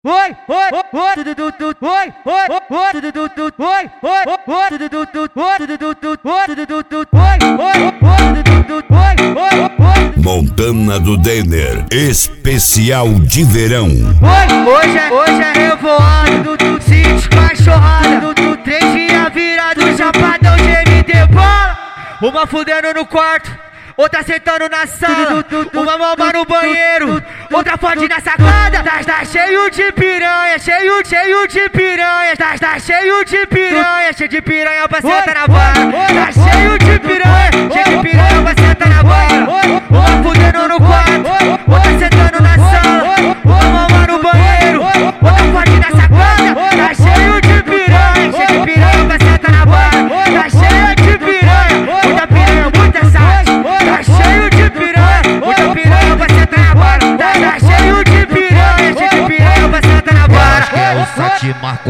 Oi, oi, oi, tudo tudo, oi, oi, oi, tudo tudo, oi, oi, oi, tudo tudo, oi, tudo tudo, oi, tudo tudo, oi, oi, oi, tudo tudo, oi, oi, oi. Montana do Denner, especial de verão. Hoje é revoada, sítio cachorrada, 3 dias virado, chapadão de MD bola. Uma fudendo no quarto, outra sentando na sala, uma mama no banheiro, outra forte na sacada. Tá cheio de piranha, cheio de piranha, tá cheio de piranha, cheio de piranha pra sentar na vara. Tá cheio de piranha, cheio de piranha pra sentar na vara. Uma fudendo no quarto, outra sentando na sala, uma mama no banheiro, outra forte na sacada. Tá cheio de piranha pra sentar na vara. Tá cheio de piranha, muita piranha, muita sorte. Tá cheio de piranha, muita piranha pra sentar na vara. Tá cheio de piranha pra sentar na vara. É o site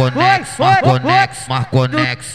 Marconex,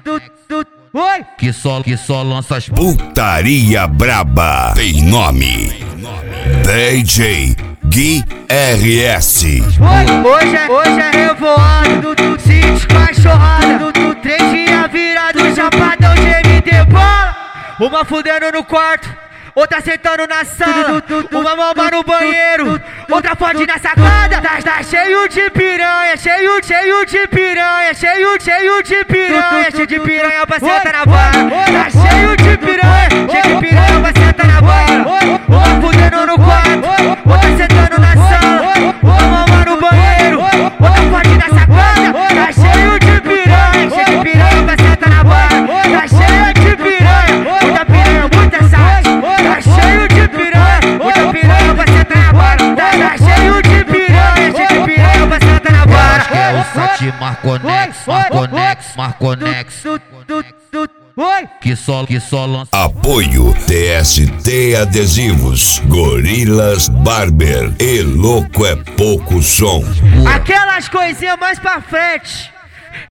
que só lança as Putaria braba tem nome. DJ Gui RS. Hoje é revoada, sítio cachorrada, 3 dias virado, chapadão de MD bola. Uma fudendo no quarto, outra sentando na sala, uma mama no banheiro, outra forte na sacada. Tá cheio de piranha, cheio de piranha, cheio de piranha, cheio de piranha pra sentar na vara. Tá cheio de piranha pra sentar na vara. Uma fudendo no quarto, outra sentando na sala, uma mama no banheiro, outra forte na sacada. Tá cheio de piranha pra sentar na vara. Tá cheio de piranha, muita piranha, muita sorte. Tá cheio de piranha pra sentar na vara. Tá cheio de piranha pra sentar na vara. É o site Marconex, que só lança. Apoio TST Adesivos, Gorilas Barber e Louco é Pouco Som. Aquelas coisinhas mais pra frente.